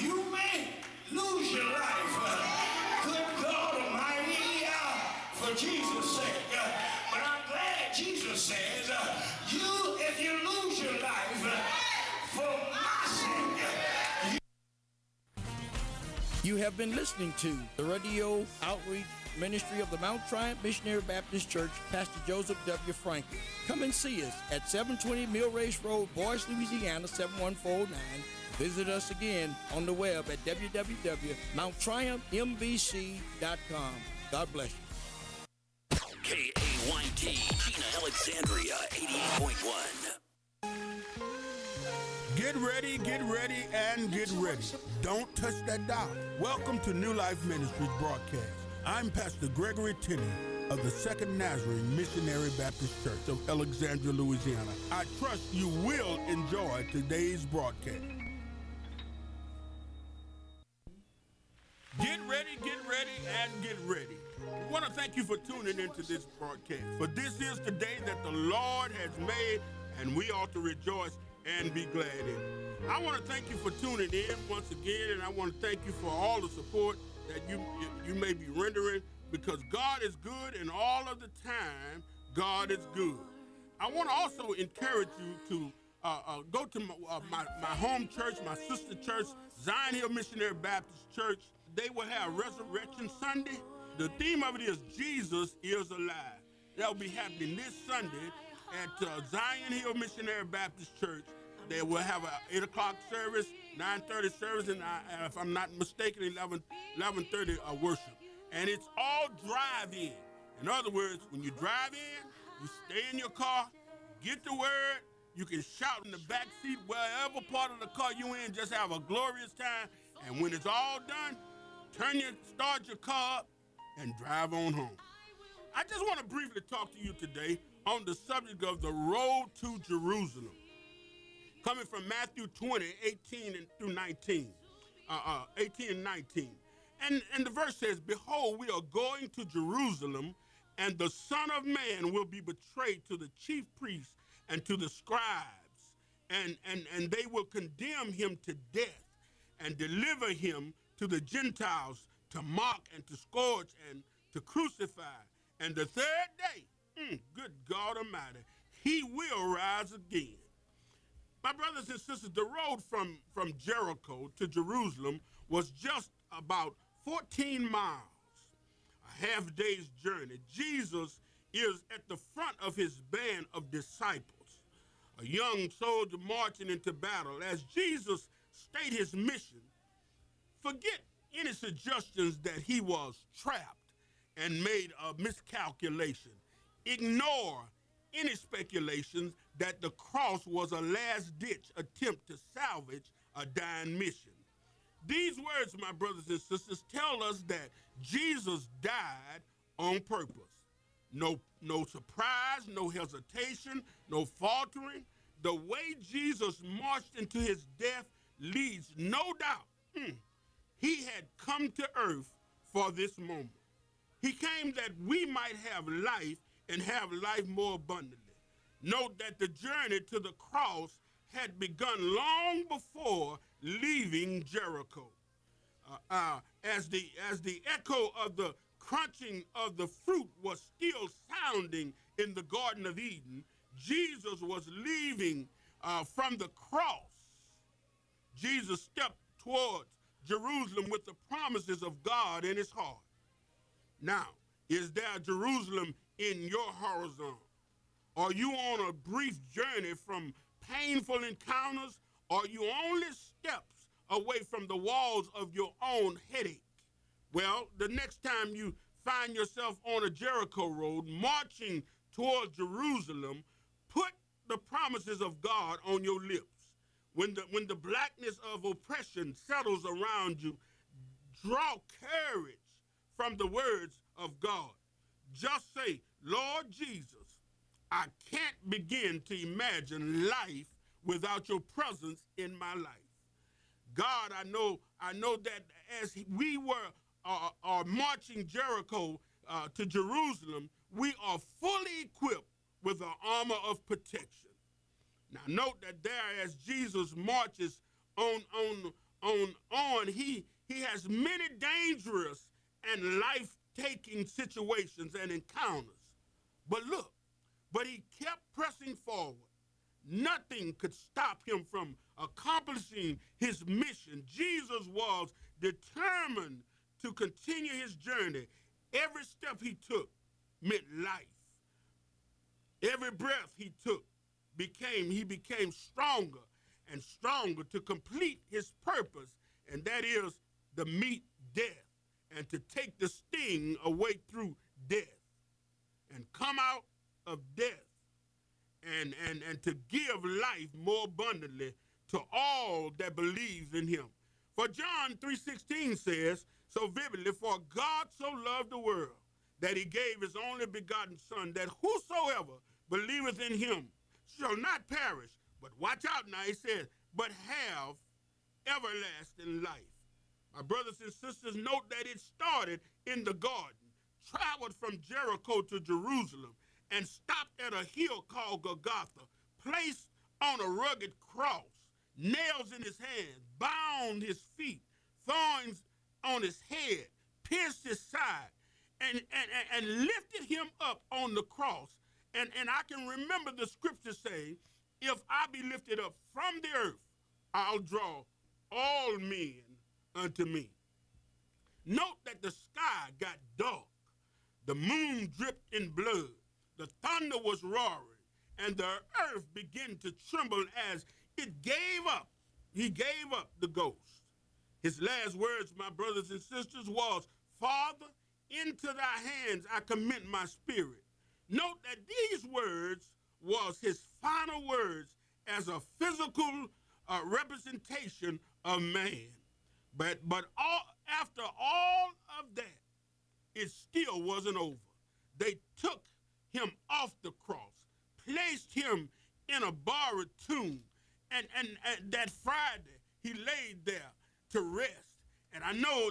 You may lose your life. Good God Almighty, for Jesus' sake. But I'm glad Jesus says, if you lose your life for my sake. You have been listening to the radio outreach ministry of the Mount Triumph Missionary Baptist Church, Pastor Joseph W. Franklin. Come and see us at 720 Mill Race Road, Boyce, Louisiana, 71409. Visit us again on the web at www.mounttriumphmbc.com. God bless you. KAYT, Gina Alexandria, 88.1. Get ready, and get ready. Don't touch that dial. Welcome to New Life Ministries broadcast. I'm Pastor Gregory Tenney of the Second Nazarene Missionary Baptist Church of Alexandria, Louisiana. I trust you will enjoy today's broadcast. Get ready, and get ready. I want to thank you for tuning into this broadcast. For this is the day that the Lord has made, and we ought to rejoice and be glad in it. I want to thank you for tuning in once again, and I want to thank you for all the support that you may be rendering, because God is good, and all of the time, God is good. I want to also encourage you to go to my home church, my sister church, Zion Hill Missionary Baptist Church. They will have Resurrection Sunday. The theme of it is Jesus is alive. That will be happening this Sunday at Zion Hill Missionary Baptist Church. They will have an 8 o'clock service, 9:30 service, and if I'm not mistaken, 11:30 worship. And it's all drive-in. In other words, when you drive in, you stay in your car, get the word, you can shout in the back seat, wherever part of the car you in, just have a glorious time. And when it's all done, start your car up and drive on home. I just want to briefly talk to you today on the subject of the road to Jerusalem, coming from Matthew 20, 18 through 19, 18 and 19. And the verse says, "Behold, we are going to Jerusalem, and the Son of Man will be betrayed to the chief priests and to the scribes, and they will condemn him to death and deliver him to the Gentiles to mock and to scourge and to crucify. And the third day, good God Almighty, he will rise again." My brothers and sisters, the road from Jericho to Jerusalem was just about 14 miles, a half day's journey. Jesus is at the front of his band of disciples, a young soldier marching into battle. As Jesus stated his mission, forget any suggestions that he was trapped and made a miscalculation. Ignore any speculations that the cross was a last-ditch attempt to salvage a dying mission. These words, my brothers and sisters, tell us that Jesus died on purpose. No surprise, no hesitation, no faltering. The way Jesus marched into his death leads no doubt he had come to earth for this moment. He came that we might have life and have life more abundantly. Note that the journey to the cross had begun long before leaving Jericho. As the echo of the crunching of the fruit was still sounding in the Garden of Eden, Jesus was leaving from the cross. Jesus stepped towards Jerusalem with the promises of God in his heart. Now, is there Jerusalem in your horizon? Are you on a brief journey from painful encounters? Are you only steps away from the walls of your own headache? Well, the next time you find yourself on a Jericho road marching toward Jerusalem, put the promises of God on your lips. When the blackness of oppression settles around you, draw courage from the words of God. Just say, "Lord Jesus, I can't begin to imagine life without your presence in my life." God, I know that as we were marching Jericho to Jerusalem, we are fully equipped with the armor of protection. Now note that there, as Jesus marches on he has many dangerous and life-taking situations and encounters. But look, but he kept pressing forward. Nothing could stop him from accomplishing his mission. Jesus was determined to continue his journey. Every step he took meant life. Every breath he took he became stronger and stronger to complete his purpose, and that is to meet death and to take the sting away through death and come out of death and to give life more abundantly to all that believes in him. For John 3:16 says so vividly, for God so loved the world that he gave his only begotten son, that whosoever believeth in him shall not perish, but watch out now, he says, but have everlasting life. My brothers and sisters, note that it started in the garden, traveled from Jericho to Jerusalem, and stopped at a hill called Golgotha, placed on a rugged cross, nails in his hands, bound his feet, thorns on his head, pierced his side, and lifted him up on the cross. And I can remember the scripture saying, if I be lifted up from the earth, I'll draw all men unto me. Note that the sky got dark, the moon dripped in blood, the thunder was roaring, and the earth began to tremble as it gave up. He gave up the ghost. His last words, my brothers and sisters, was, Father, into thy hands I commit my spirit. Note that these words was his final words as a physical representation of man. But after all of that, it still wasn't over. They took him off the cross, placed him in a borrowed tomb, and that Friday he laid there to rest. And I know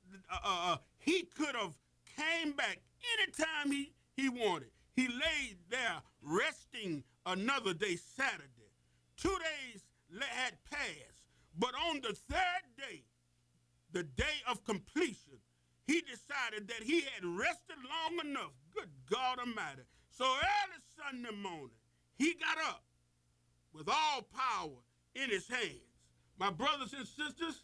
he could have came back anytime he wanted. He laid there resting another day, Saturday. 2 days had passed, but on the third day, the day of completion, he decided that he had rested long enough. Good God Almighty. So early Sunday morning, he got up with all power in his hands. My brothers and sisters,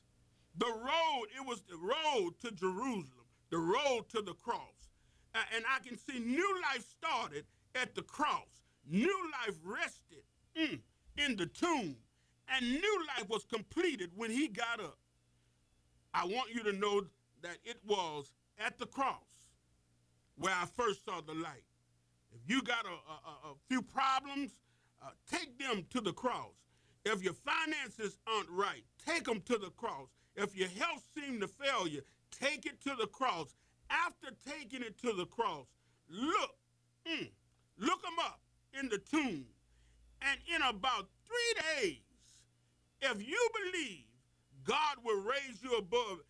it was the road to Jerusalem, the road to the cross. And I can see new life started at the cross. New life rested in the tomb. And new life was completed when he got up. I want you to know that it was at the cross where I first saw the light. If you got a few problems, take them to the cross. If your finances aren't right, take them to the cross. If your health seems to fail you, take it to the cross. After taking it to the cross, look them up in the tomb. And in about 3 days, if you believe God will raise you above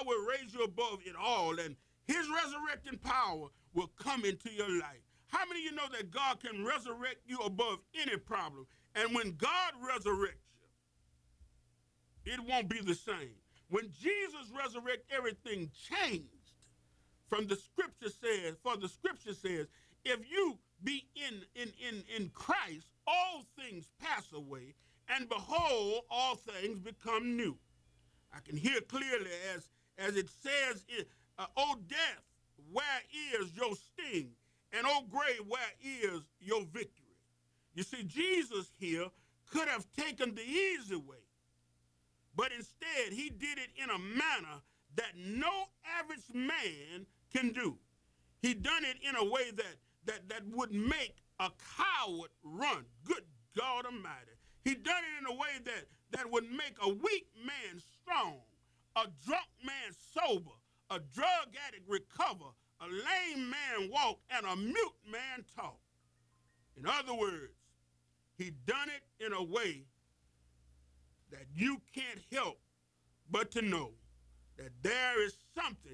it all, and his resurrecting power will come into your life. How many of you know that God can resurrect you above any problem? And when God resurrects you, it won't be the same. When Jesus resurrected, everything changed. For the scripture says, if you be in Christ, all things pass away, and behold, all things become new. I can hear clearly as it says, O death, where is your sting? And O grave, where is your victory? You see, Jesus here could have taken the easy way, but instead he did it in a manner that no average man can do. He done it in a way that would make a coward run. Good God Almighty. He done it in a way that would make a weak man strong, a drunk man sober, a drug addict recover, a lame man walk, and a mute man talk. In other words, he done it in a way that you can't help but to know that there is something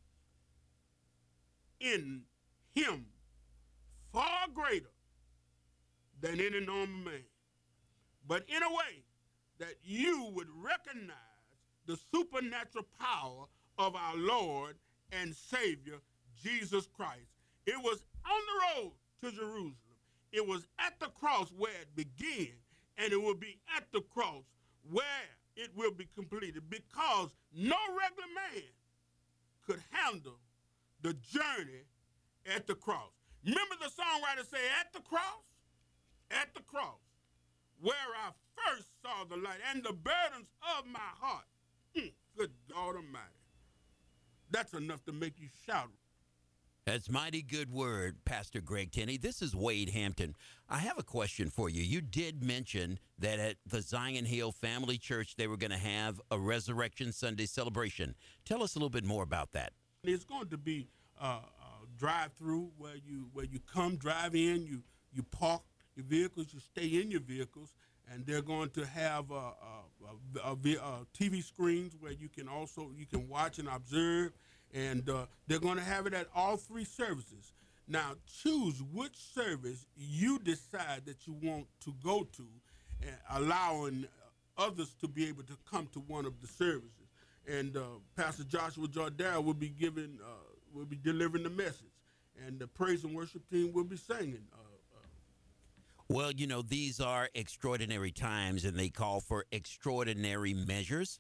in him far greater than any normal man. But in a way that you would recognize the supernatural power of our Lord and Savior, Jesus Christ. It was on the road to Jerusalem. It was at the cross where it began, and it will be at the cross where it will be completed, because no regular man could handle the journey at the cross. Remember the songwriter say, at the cross, where I first saw the light and the burdens of my heart. Good God Almighty. That's enough to make you shout. That's mighty good word, Pastor Greg Tenney. This is Wade Hampton. I have a question for you. You did mention that at the Zion Hill Family Church, they were going to have a Resurrection Sunday celebration. Tell us a little bit more about that. It's going to be a drive-through where you come, drive in, you park your vehicles, you stay in your vehicles, and they're going to have TV screens where you can watch and observe. And they're going to have it at all three services. Now, choose which service you decide that you want to go to, allowing others to be able to come to one of the services. And Pastor Joshua Jordell will be delivering the message, and the praise and worship team will be singing. Well, you know, these are extraordinary times, and they call for extraordinary measures.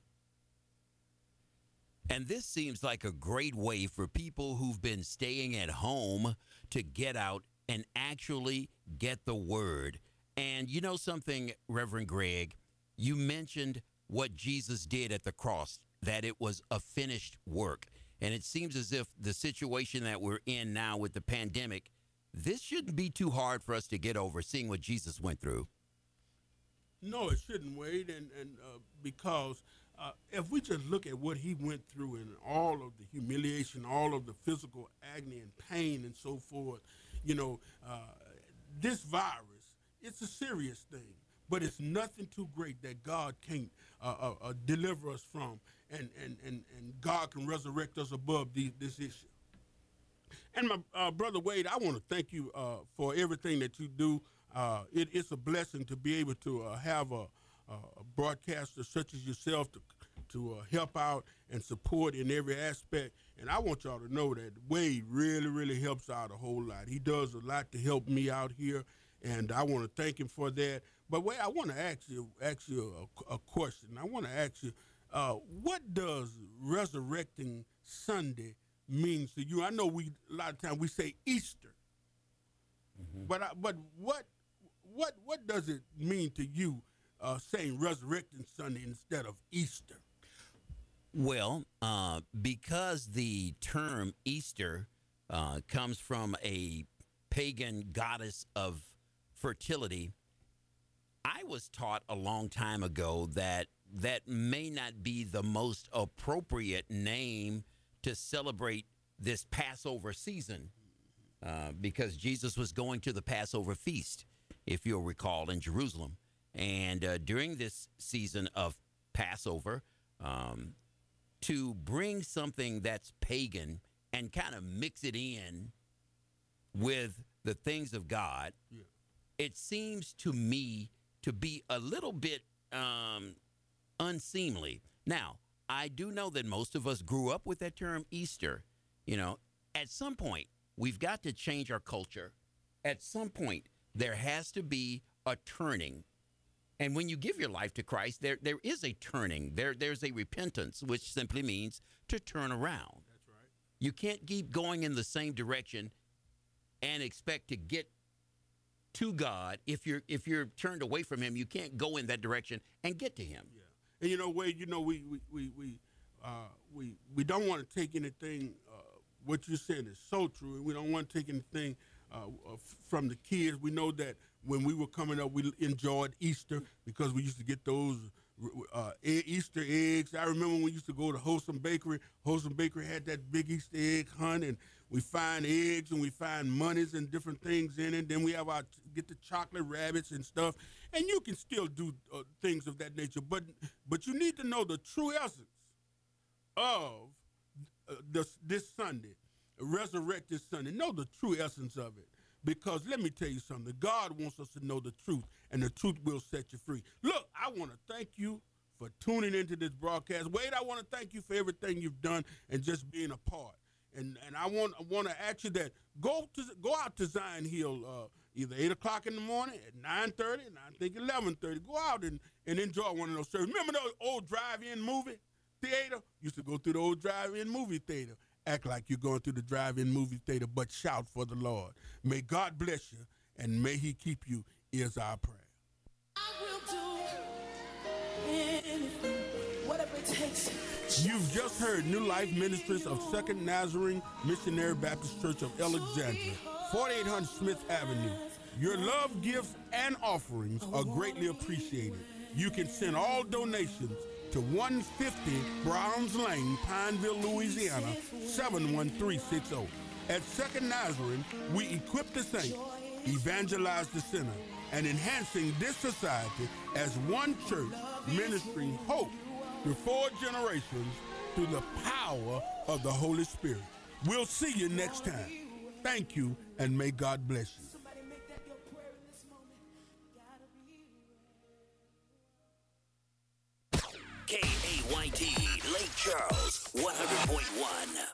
And this seems like a great way for people who've been staying at home to get out and actually get the word. And you know something, Reverend Greg, you mentioned what Jesus did at the cross, that it was a finished work. And it seems as if the situation that we're in now with the pandemic, this shouldn't be too hard for us to get over, seeing what Jesus went through. No, it shouldn't, Wade, and because if we just look at what he went through and all of the humiliation, all of the physical agony and pain and so forth, you know, this virus, it's a serious thing, but it's nothing too great that God can't deliver us from, and God can resurrect us above this issue. And my brother Wade, I want to thank you for everything that you do. It's a blessing to be able to have a broadcaster such as yourself to help out and support in every aspect. And I want y'all to know that Wade really, really helps out a whole lot. He does a lot to help me out here, and I want to thank him for that. But Wade, I want to ask you a question. I want to ask you, what does Resurrecting Sunday means to you? I know a lot of times we say Easter, but what does it mean to you saying Resurrecting Sunday instead of Easter? Well, because the term Easter comes from a pagan goddess of fertility, I was taught a long time ago that that may not be the most appropriate name to celebrate this Passover season, because Jesus was going to the Passover feast, if you'll recall, in Jerusalem. And during this season of Passover, to bring something that's pagan and kind of mix it in with the things of God, it seems to me to be a little bit unseemly. Now, I do know that most of us grew up with that term Easter. You know, at some point, we've got to change our culture. At some point, there has to be a turning. And when you give your life to Christ, there is a turning. There's a repentance, which simply means to turn around. That's right. You can't keep going in the same direction and expect to get to God. If you're turned away from him, you can't go in that direction and get to him. Yeah. And you know, Wade, you know, we don't want to take anything. What you're saying is so true, and we don't want to take anything from the kids. We know that when we were coming up, we enjoyed Easter because we used to get those Easter eggs. I remember when we used to go to Wholesome Bakery. Wholesome Bakery had that big Easter egg hunt, and we find eggs and we find monies and different things in it. Then we have get the chocolate rabbits and stuff, and you can still do things of that nature. But you need to know the true essence of this Sunday, Resurrected Sunday. Know the true essence of it. Because let me tell you something, God wants us to know the truth, and the truth will set you free. Look, I want to thank you for tuning into this broadcast. Wade, I want to thank you for everything you've done and just being a part. And I want to ask you that go out to Zion Hill either 8 o'clock in the morning, at 9:30, and I think 11:30. Go out and enjoy one of those services. Remember those old drive-in movie theater? Used to go through the old drive-in movie theater. Act like you're going through the drive-in movie theater, but shout for the Lord. May God bless you, and may he keep you, is our prayer. I will do anything, whatever it takes. You've just heard New Life Ministries of Second Nazarene Missionary Baptist Church of Alexandria, 4800 Smith Avenue. Your love, gifts, and offerings are greatly appreciated. You can send all donations to 150 Browns Lane, Pineville, Louisiana, 71360. At Second Nazarene, we equip the saints, evangelize the sinner, and enhancing this society as one church ministering hope to 4 generations through the power of the Holy Spirit. We'll see you next time. Thank you, and may God bless you. Somebody make that your prayer in this moment. Gotta be KAYT, Lake Charles, 100.1.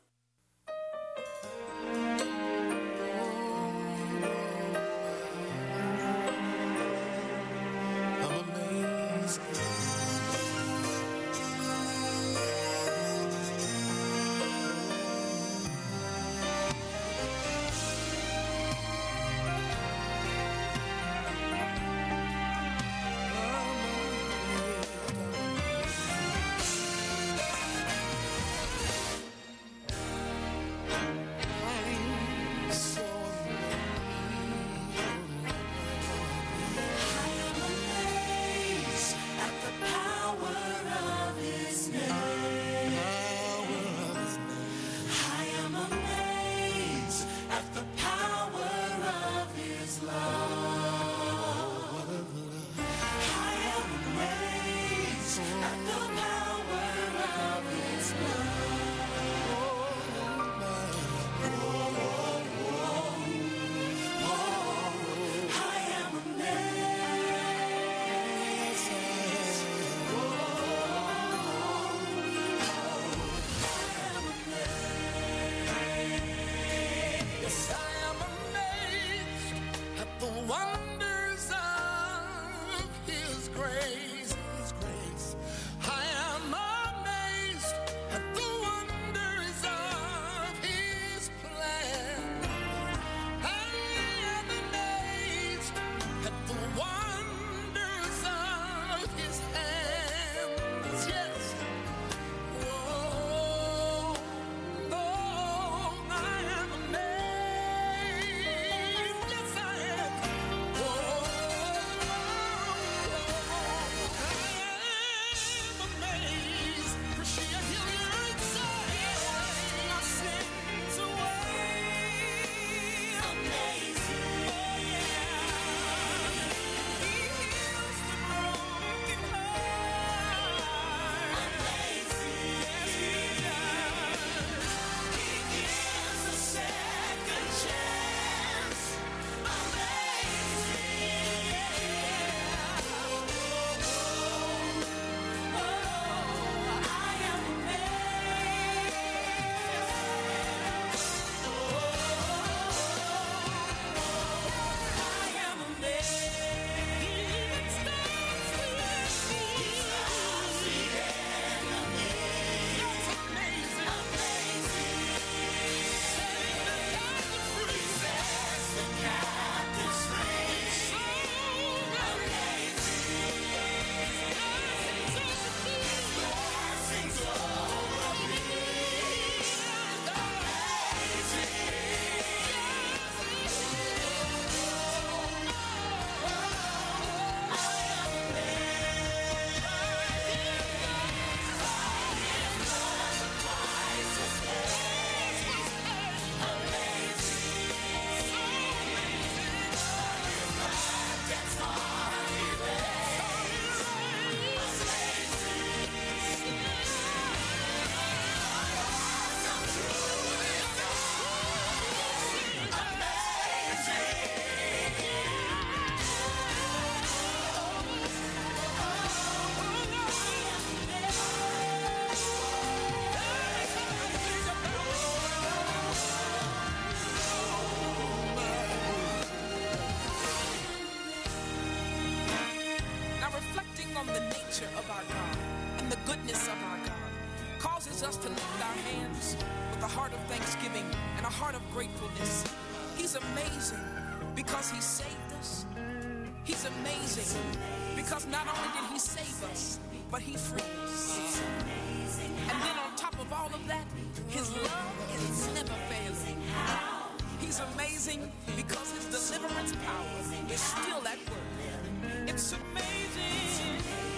nature of our God and the goodness of our God causes us to lift our hands with a heart of thanksgiving and a heart of gratefulness. He's amazing because he saved us. He's amazing because not only did he save us, but he freed us. And then on top of all of that, his love is never failing. He's amazing because his deliverance power is still at work. It's amazing.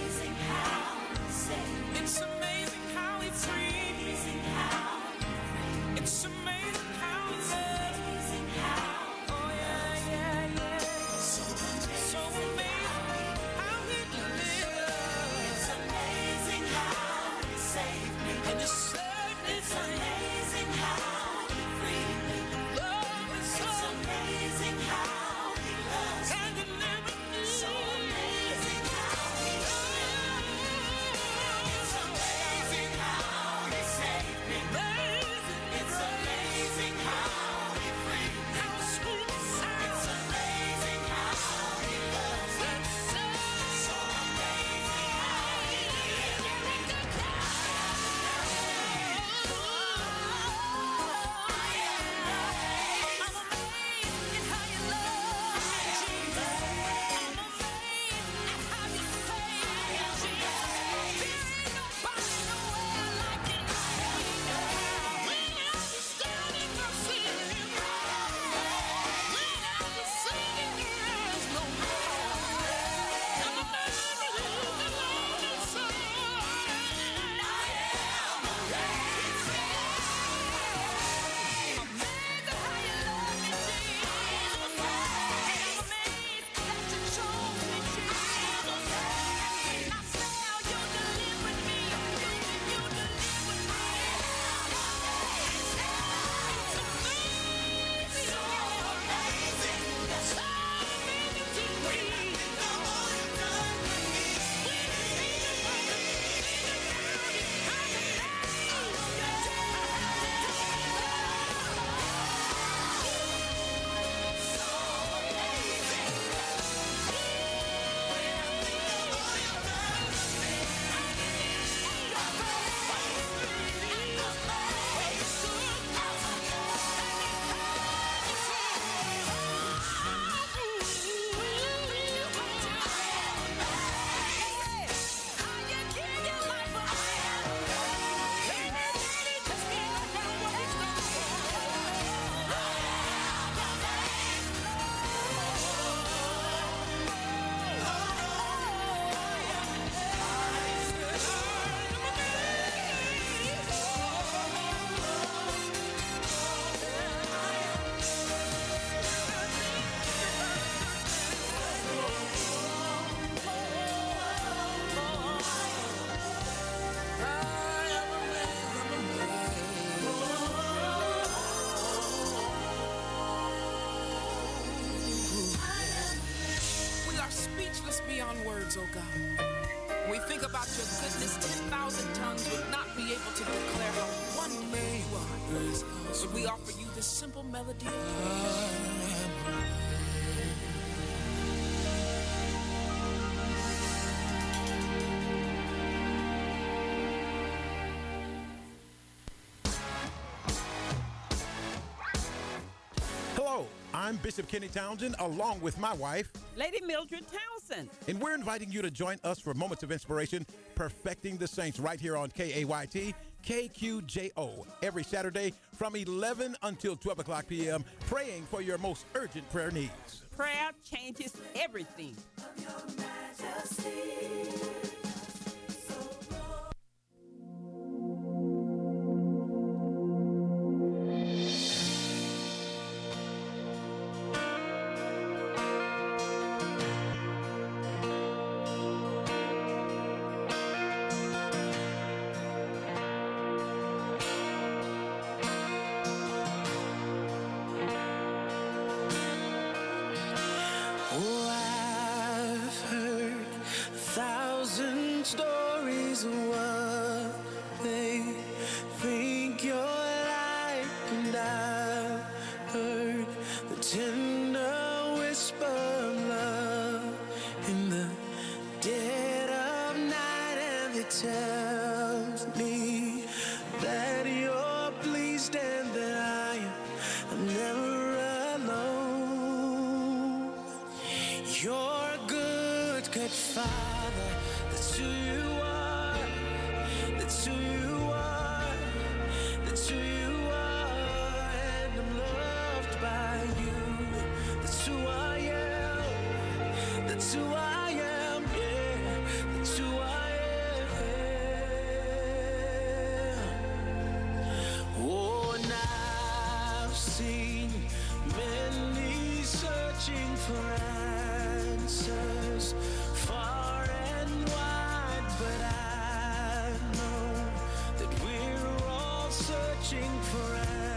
It's amazing how he freed me. It's amazing how he loves me. Oh yeah, yeah, yeah. So amazing how he delivers. It's amazing how he saved me. And he set me free. It's amazing how he freed me. Love is so amazing how he loves me. And delivered me. So amazing how he loves me. It's amazing how he saved me. It's amazing how he freed me. How sweet the sound. It's amazing how he loves me. So amazing how he delivers me. I'm amazed at how you love me, Jesus. I'm amazed at how you save me, Jesus. There ain't nobody nowhere like you. When I'm standing, I'm singing. When I'm singing, there's no more. I'm amazed at you, the lonely soul. Amazed at how you love me, Jesus. I'm amazed that you chose me, Jesus. And I say how you delivered me. You delivered me. It's amazing. So amazing. So amazing to me. All you've done for me. When I think about it, we are speechless beyond words, oh God. When we think about your goodness, 10,000 tongues would not be able to declare how wonderful you are. So we offer you this simple melody of praise. Hello, I'm Bishop Kenny Townsend, along with my wife, Lady Mildred Townsend. and we're inviting you to join us for Moments of Inspiration, Perfecting the Saints, right here on KAYT, KQJO, every Saturday from 11 until 12 o'clock p.m., praying for your most urgent prayer needs. Prayer changes everything. Oh, I've heard 1,000 good Father. That's who you are. That's who you are. That's who you are. And I'm loved by you. That's who I am. That's who I am. Yeah. That's who I am. Oh, and I've seen many searching for answers far and wide, but I know that we're all searching for answers.